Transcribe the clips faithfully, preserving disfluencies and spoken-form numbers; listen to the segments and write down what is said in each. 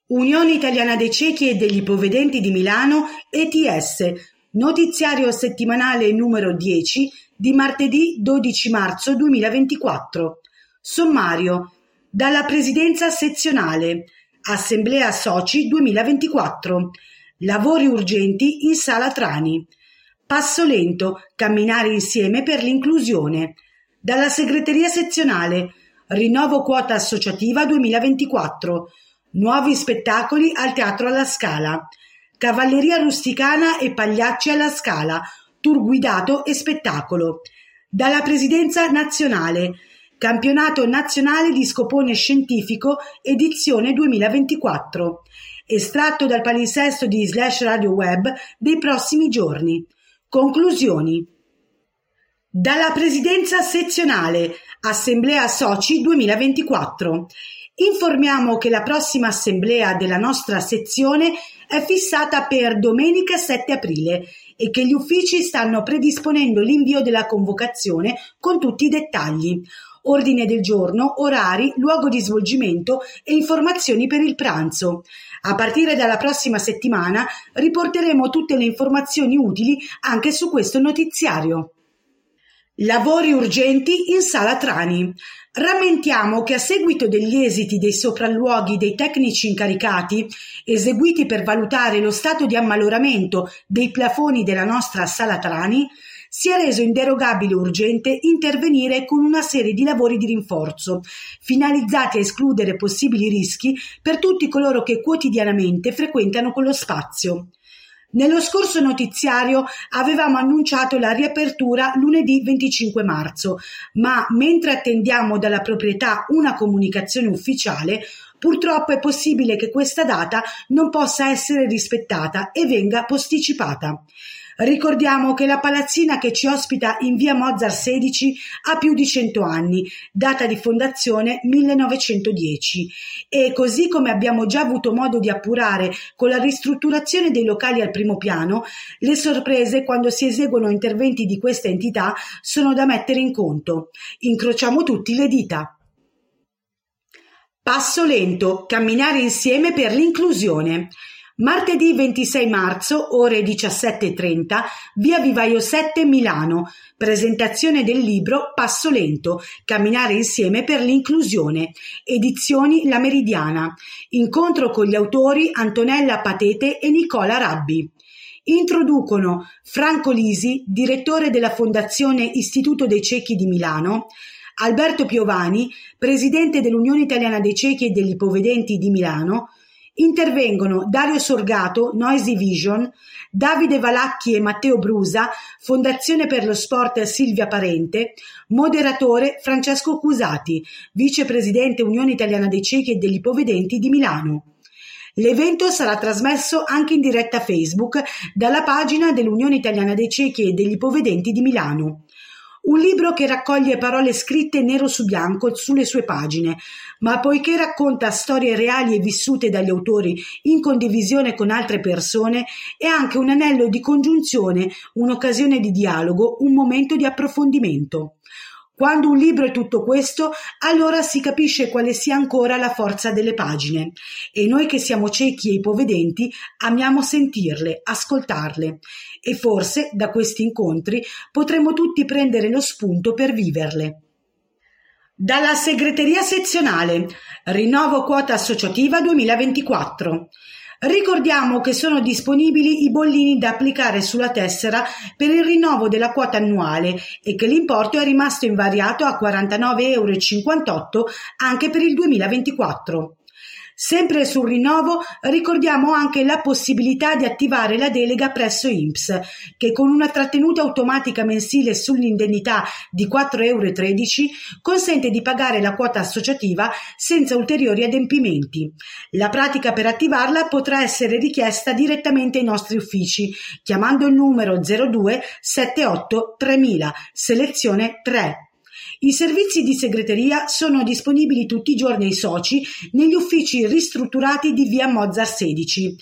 Unione Italiana dei Ciechi e degli Ipovedenti di Milano E T S, notiziario settimanale numero dieci di martedì dodici marzo duemilaventiquattro. Sommario. Dalla Presidenza Sezionale. Assemblea Soci duemilaventiquattro. Lavori urgenti in Sala Trani. Passo lento. Camminare insieme per l'inclusione. Dalla Segreteria Sezionale. Rinnovo quota associativa duemilaventiquattro. Nuovi spettacoli al Teatro alla Scala. Cavalleria rusticana e pagliacci alla Scala. Tour guidato e spettacolo. Dalla Presidenza Nazionale. Campionato nazionale di scopone scientifico edizione duemilaventiquattro. Estratto dal palinsesto di Slash Radio Web dei prossimi giorni. Conclusioni. Dalla Presidenza Sezionale. Assemblea Soci duemilaventiquattro. Informiamo che la prossima assemblea della nostra sezione è fissata per domenica sette aprile e che gli uffici stanno predisponendo l'invio della convocazione con tutti i dettagli. Ordine del giorno, orari, luogo di svolgimento e informazioni per il pranzo. A partire dalla prossima settimana riporteremo tutte le informazioni utili anche su questo notiziario. Lavori urgenti in Sala Trani. Rammentiamo che a seguito degli esiti dei sopralluoghi dei tecnici incaricati, eseguiti per valutare lo stato di ammaloramento dei plafoni della nostra Sala Trani, si è reso inderogabile e urgente intervenire con una serie di lavori di rinforzo, finalizzati a escludere possibili rischi per tutti coloro che quotidianamente frequentano quello spazio. Nello scorso notiziario avevamo annunciato la riapertura lunedì venticinque marzo, ma mentre attendiamo dalla proprietà una comunicazione ufficiale, purtroppo è possibile che questa data non possa essere rispettata e venga posticipata. Ricordiamo che la palazzina che ci ospita in via Mozart sedici ha più di cento anni, data di fondazione millenovecentodieci, e così come abbiamo già avuto modo di appurare con la ristrutturazione dei locali al primo piano, le sorprese quando si eseguono interventi di questa entità sono da mettere in conto. Incrociamo tutti le dita. Passo lento, camminare insieme per l'inclusione. Martedì ventisei marzo, ore diciassette e trenta, via Vivaio sette Milano, presentazione del libro Passo lento, camminare insieme per l'inclusione, edizioni La Meridiana, incontro con gli autori Antonella Patete e Nicola Rabbi. Introducono Franco Lisi, direttore della Fondazione Istituto dei Ciechi di Milano, Alberto Piovani, presidente dell'Unione Italiana dei Ciechi e degli Ipovedenti di Milano. Intervengono Dario Sorgato, Noisy Vision, Davide Valacchi e Matteo Brusa, Fondazione per lo Sport Silvia Parente, moderatore Francesco Cusati, vicepresidente Unione Italiana dei Ciechi e degli Ipovedenti di Milano. L'evento sarà trasmesso anche in diretta Facebook dalla pagina dell'Unione Italiana dei Ciechi e degli Ipovedenti di Milano. Un libro che raccoglie parole scritte nero su bianco sulle sue pagine, ma poiché racconta storie reali e vissute dagli autori in condivisione con altre persone, è anche un anello di congiunzione, un'occasione di dialogo, un momento di approfondimento. Quando un libro è tutto questo, allora si capisce quale sia ancora la forza delle pagine. E noi che siamo ciechi e ipovedenti amiamo sentirle, ascoltarle. E forse da questi incontri potremo tutti prendere lo spunto per viverle. Dalla Segreteria Sezionale. Rinnovo quota associativa duemilaventiquattro. Ricordiamo che sono disponibili i bollini da applicare sulla tessera per il rinnovo della quota annuale e che l'importo è rimasto invariato a quarantanove virgola cinquantotto euro anche per il duemilaventiquattro. Sempre sul rinnovo ricordiamo anche la possibilità di attivare la delega presso I N P S, che con una trattenuta automatica mensile sull'indennità di quattro virgola tredici euro consente di pagare la quota associativa senza ulteriori adempimenti. La pratica per attivarla potrà essere richiesta direttamente ai nostri uffici, chiamando il numero zero due settantotto tremila, selezione tre. I servizi di segreteria sono disponibili tutti i giorni ai soci negli uffici ristrutturati di via Mozart sedici.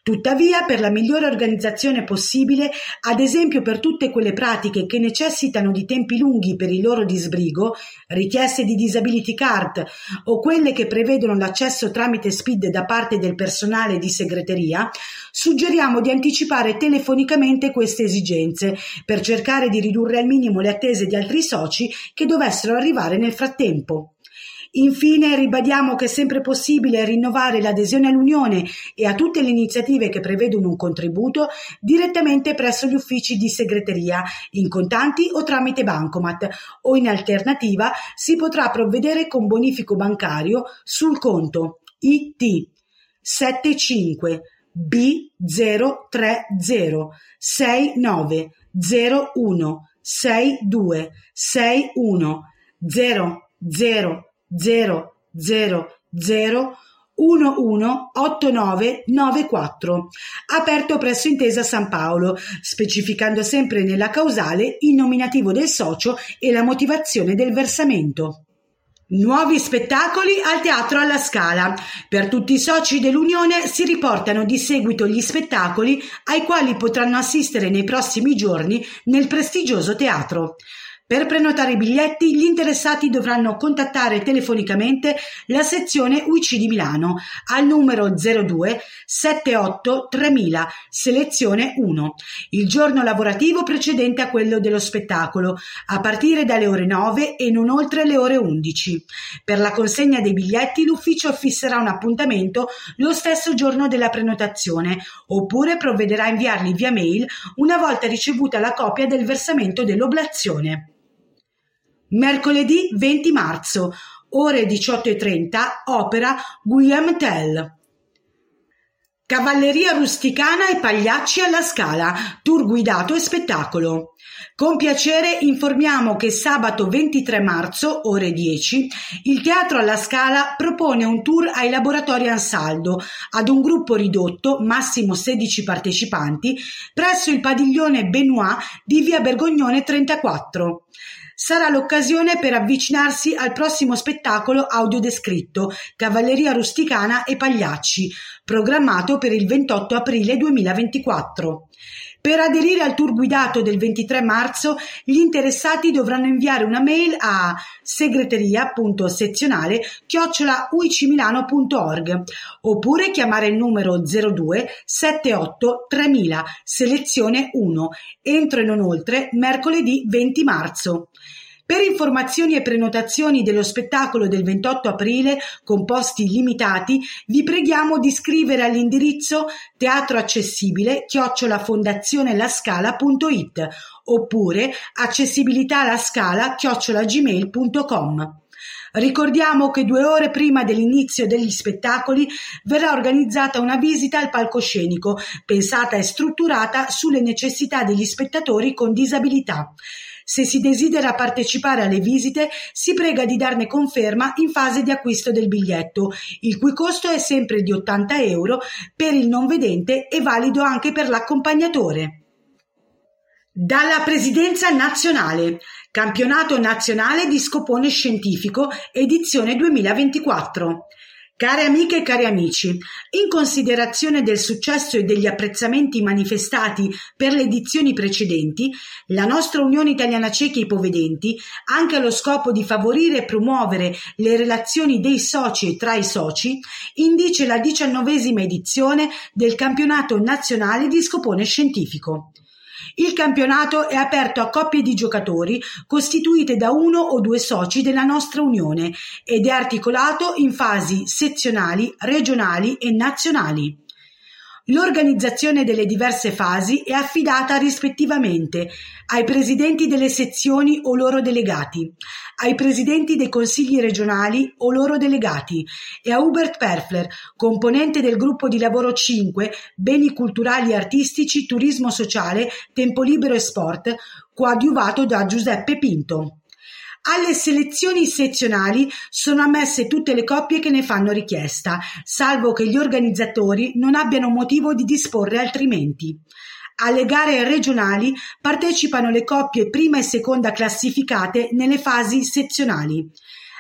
Tuttavia, per la migliore organizzazione possibile, ad esempio per tutte quelle pratiche che necessitano di tempi lunghi per il loro disbrigo, richieste di disability card o quelle che prevedono l'accesso tramite S P I D da parte del personale di segreteria, suggeriamo di anticipare telefonicamente queste esigenze per cercare di ridurre al minimo le attese di altri soci che dovessero arrivare nel frattempo. Infine ribadiamo che è sempre possibile rinnovare l'adesione all'Unione e a tutte le iniziative che prevedono un contributo direttamente presso gli uffici di segreteria, in contanti o tramite bancomat, o in alternativa si potrà provvedere con bonifico bancario sul conto I T sette cinque B zero tre zero sei nove zero uno sei due sei uno zero zero zero zero zero uno uno otto nove nove quattro, aperto presso Intesa San Paolo, specificando sempre nella causale il nominativo del socio e la motivazione del versamento. Nuovi spettacoli al Teatro alla Scala. Per tutti i soci dell'Unione si riportano di seguito gli spettacoli ai quali potranno assistere nei prossimi giorni nel prestigioso teatro. Per prenotare i biglietti, gli interessati dovranno contattare telefonicamente la sezione U I C di Milano al numero zero due sette otto tremila, selezione uno, il giorno lavorativo precedente a quello dello spettacolo, a partire dalle ore nove e non oltre le ore undici. Per la consegna dei biglietti l'ufficio fisserà un appuntamento lo stesso giorno della prenotazione, oppure provvederà a inviarli via mail una volta ricevuta la copia del versamento dell'oblazione. Mercoledì venti marzo, ore diciotto e trenta, opera Guillaume Tell. Cavalleria rusticana e pagliacci alla Scala, tour guidato e spettacolo. Con piacere informiamo che sabato ventitré marzo, ore dieci, il Teatro alla Scala propone un tour ai laboratori Ansaldo ad un gruppo ridotto, massimo sedici partecipanti, presso il padiglione Benoît di via Bergognone trentaquattro. Sarà l'occasione per avvicinarsi al prossimo spettacolo audiodescritto Cavalleria rusticana e pagliacci, programmato per il ventotto aprile duemilaventiquattro. Per aderire al tour guidato del ventitré marzo, gli interessati dovranno inviare una mail a segreteria.sezionale chiocciola uicimilano punto org oppure chiamare il numero zero due sette otto tremila, selezione uno, entro e non oltre mercoledì venti marzo. Per informazioni e prenotazioni dello spettacolo del ventotto aprile con posti limitati, vi preghiamo di scrivere all'indirizzo teatroaccessibile chiocciola fondazionelascala punto it oppure accessibilitalascala chiocciola gmail punto com. Ricordiamo che due ore prima dell'inizio degli spettacoli verrà organizzata una visita al palcoscenico, pensata e strutturata sulle necessità degli spettatori con disabilità. Se si desidera partecipare alle visite, si prega di darne conferma in fase di acquisto del biglietto, il cui costo è sempre di ottanta euro per il non vedente e valido anche per l'accompagnatore. Dalla Presidenza Nazionale, Campionato Nazionale di Scopone Scientifico, edizione duemilaventiquattro. Care amiche e cari amici, in considerazione del successo e degli apprezzamenti manifestati per le edizioni precedenti, la nostra Unione Italiana Ciechi e Ipovedenti, anche allo scopo di favorire e promuovere le relazioni dei soci e tra i soci, indice la diciannovesima edizione del Campionato Nazionale di Scopone Scientifico. Il campionato è aperto a coppie di giocatori costituite da uno o due soci della nostra Unione ed è articolato in fasi sezionali, regionali e nazionali. L'organizzazione delle diverse fasi è affidata rispettivamente ai presidenti delle sezioni o loro delegati, ai presidenti dei consigli regionali o loro delegati e a Hubert Perfler, componente del gruppo di lavoro cinque, Beni culturali e artistici, turismo sociale, tempo libero e sport, coadiuvato da Giuseppe Pinto. Alle selezioni sezionali sono ammesse tutte le coppie che ne fanno richiesta, salvo che gli organizzatori non abbiano motivo di disporre altrimenti. Alle gare regionali partecipano le coppie prima e seconda classificate nelle fasi sezionali.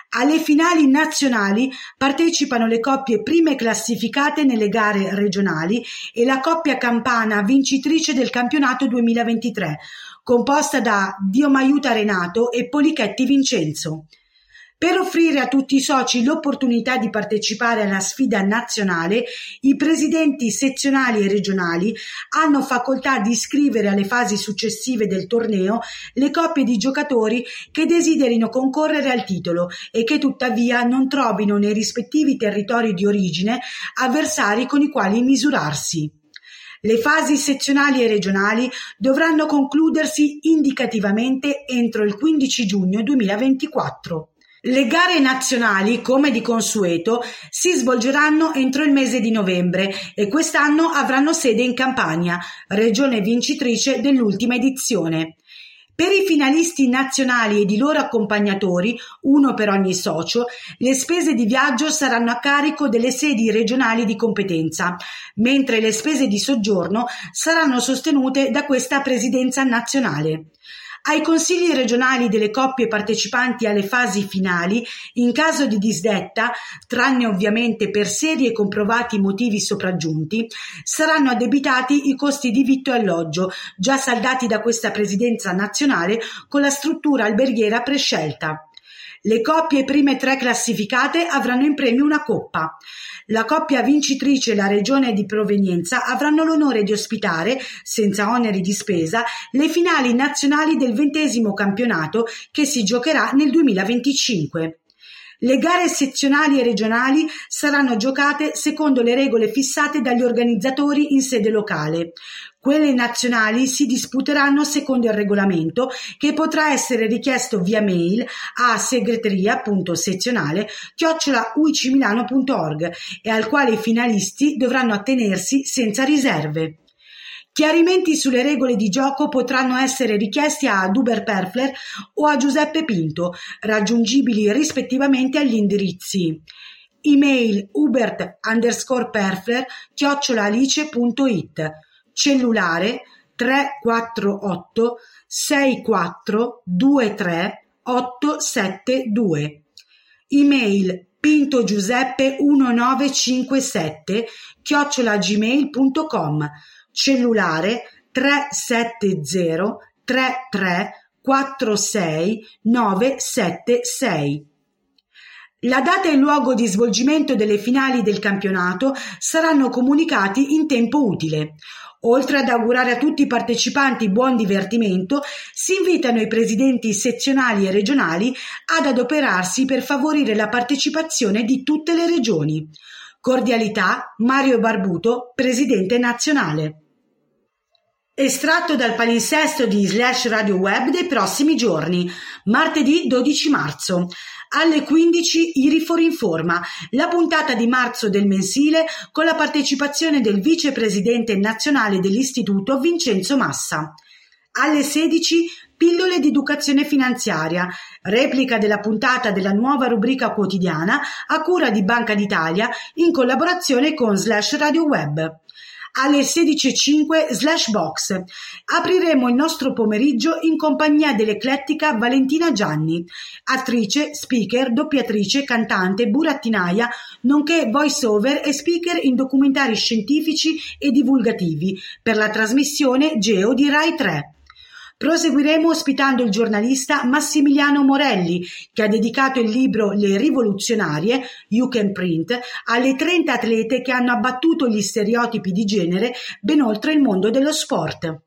Alle finali nazionali partecipano le coppie prime classificate nelle gare regionali e la coppia campana vincitrice del campionato duemilaventitré, composta da Dio m'aiuta Renato e Polichetti Vincenzo. Per offrire a tutti i soci l'opportunità di partecipare alla sfida nazionale, i presidenti sezionali e regionali hanno facoltà di iscrivere alle fasi successive del torneo le coppie di giocatori che desiderino concorrere al titolo e che tuttavia non trovino nei rispettivi territori di origine avversari con i quali misurarsi. Le fasi sezionali e regionali dovranno concludersi indicativamente entro il quindici giugno duemilaventiquattro. Le gare nazionali, come di consueto, si svolgeranno entro il mese di novembre e quest'anno avranno sede in Campania, regione vincitrice dell'ultima edizione. Per i finalisti nazionali ed i loro accompagnatori, uno per ogni socio, le spese di viaggio saranno a carico delle sedi regionali di competenza, mentre le spese di soggiorno saranno sostenute da questa presidenza nazionale. Ai consigli regionali delle coppie partecipanti alle fasi finali, in caso di disdetta, tranne ovviamente per seri e comprovati motivi sopraggiunti, saranno addebitati i costi di vitto e alloggio, già saldati da questa presidenza nazionale con la struttura alberghiera prescelta. Le coppie prime tre classificate avranno in premio una coppa. La coppia vincitrice e la regione di provenienza avranno l'onore di ospitare, senza oneri di spesa, le finali nazionali del ventesimo campionato che si giocherà nel duemilaventicinque. Le gare sezionali e regionali saranno giocate secondo le regole fissate dagli organizzatori in sede locale. Quelle nazionali si disputeranno secondo il regolamento, che potrà essere richiesto via mail a segreteria punto sezionale chiocciola u i c milano punto org e al quale i finalisti dovranno attenersi senza riserve. Chiarimenti sulle regole di gioco potranno essere richiesti a Uber Perfler o a Giuseppe Pinto, raggiungibili rispettivamente agli indirizzi email ubert underscore perfler chiocciola alice punto it, cellulare tre quattro otto sei quattro due tre otto sette due, email pintogiuseppe millenovecentocinquantasette chiocciola gmail punto com, cellulare tre sette zero tre tre quattro sei nove sette sei. La data e il luogo di svolgimento delle finali del campionato saranno comunicati in tempo utile. Oltre ad augurare a tutti i partecipanti buon divertimento, si invitano i presidenti sezionali e regionali ad adoperarsi per favorire la partecipazione di tutte le regioni. Cordialità, Mario Barbuto, presidente nazionale. Estratto dal palinsesto di Slash Radio Web dei prossimi giorni, martedì dodici marzo. Alle quindici Irifor Informa, la puntata di marzo del mensile con la partecipazione del vicepresidente nazionale dell'istituto Vincenzo Massa. Alle sedici Pillole di educazione finanziaria, replica della puntata della nuova rubrica quotidiana a cura di Banca d'Italia in collaborazione con Slash Radio Web. Alle sedici e cinque Slash Box. Apriremo il nostro pomeriggio in compagnia dell'eclettica Valentina Gianni, attrice, speaker, doppiatrice, cantante, burattinaia, nonché voice-over e speaker in documentari scientifici e divulgativi per la trasmissione Geo di Rai tre. Proseguiremo ospitando il giornalista Massimiliano Morelli, che ha dedicato il libro Le rivoluzionarie, You Can Print, alle trenta atlete che hanno abbattuto gli stereotipi di genere ben oltre il mondo dello sport.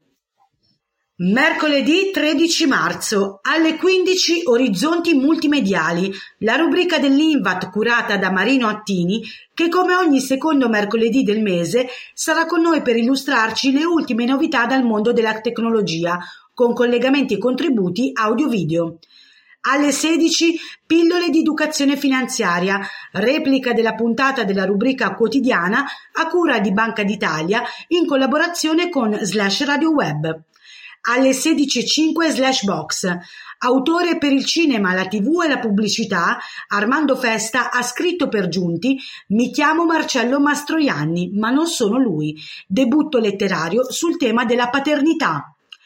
Mercoledì tredici marzo, alle quindici Orizzonti Multimediali, la rubrica dell'I N V A T curata da Marino Attini, che come ogni secondo mercoledì del mese sarà con noi per illustrarci le ultime novità dal mondo della tecnologia, con collegamenti e contributi audio-video. Alle sedici Pillole di educazione finanziaria, replica della puntata della rubrica quotidiana a cura di Banca d'Italia in collaborazione con Slash Radio Web. Alle sedici e cinque Slash Box, autore per il cinema, la tivù e la pubblicità, Armando Festa ha scritto per Giunti Mi chiamo Marcello Mastroianni, ma non sono lui, debutto letterario sul tema della paternità.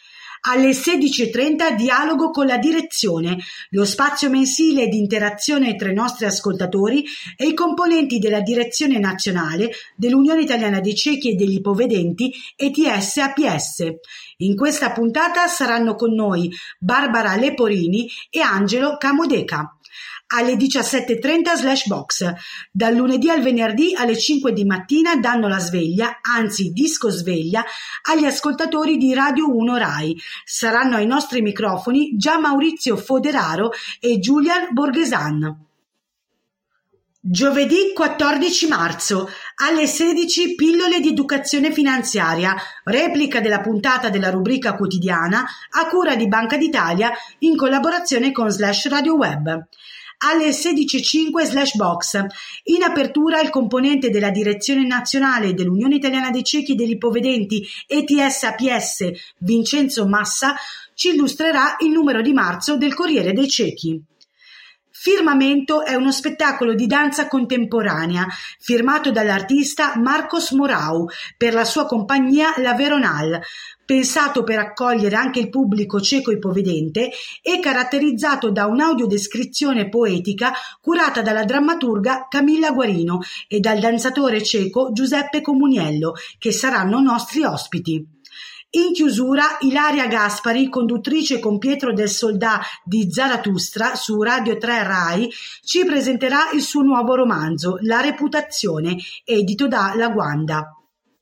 Alle sedici e trenta Dialogo con la direzione, lo spazio mensile di interazione tra i nostri ascoltatori e i componenti della direzione nazionale dell'Unione Italiana dei Ciechi e degli Ipovedenti E T S A P S. In questa puntata saranno con noi Barbara Leporini e Angelo Camodeca. Alle diciassette e trenta Slash Box. Dal lunedì al venerdì alle cinque di mattina danno la sveglia, anzi disco sveglia, agli ascoltatori di Radio uno Rai. Saranno ai nostri microfoni Gian Maurizio Foderaro e Julian Borghesan. Giovedì quattordici marzo alle sedici Pillole di educazione finanziaria, replica della puntata della rubrica quotidiana a cura di Banca d'Italia in collaborazione con Slash Radio Web. Alle sedici e cinque Slash Box. In apertura il componente della direzione nazionale dell'Unione Italiana dei Ciechi e degli Ipovedenti E T S A P S Vincenzo Massa ci illustrerà il numero di marzo del Corriere dei Ciechi. Firmamento è uno spettacolo di danza contemporanea firmato dall'artista Marcos Morau per la sua compagnia La Veronal, pensato per accogliere anche il pubblico cieco ipovedente e caratterizzato da un'audiodescrizione poetica curata dalla drammaturga Camilla Guarino e dal danzatore cieco Giuseppe Comuniello, che saranno nostri ospiti. In chiusura, Ilaria Gaspari, conduttrice con Pietro del Soldà di Zarathustra su Radio tre Rai, ci presenterà il suo nuovo romanzo, La reputazione, edito da La Guanda.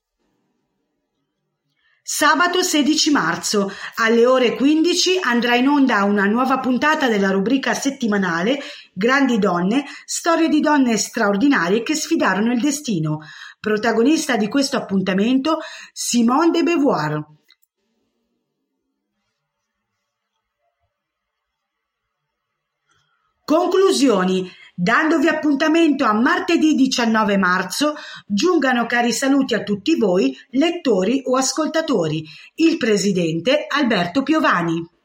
Sabato sedici marzo, alle ore quindici, andrà in onda una nuova puntata della rubrica settimanale Grandi donne, storie di donne straordinarie che sfidarono il destino. Protagonista di questo appuntamento, Simone de Beauvoir. Conclusioni. Dandovi appuntamento a martedì diciannove marzo, giungano cari saluti a tutti voi, lettori o ascoltatori. Il presidente Alberto Piovani.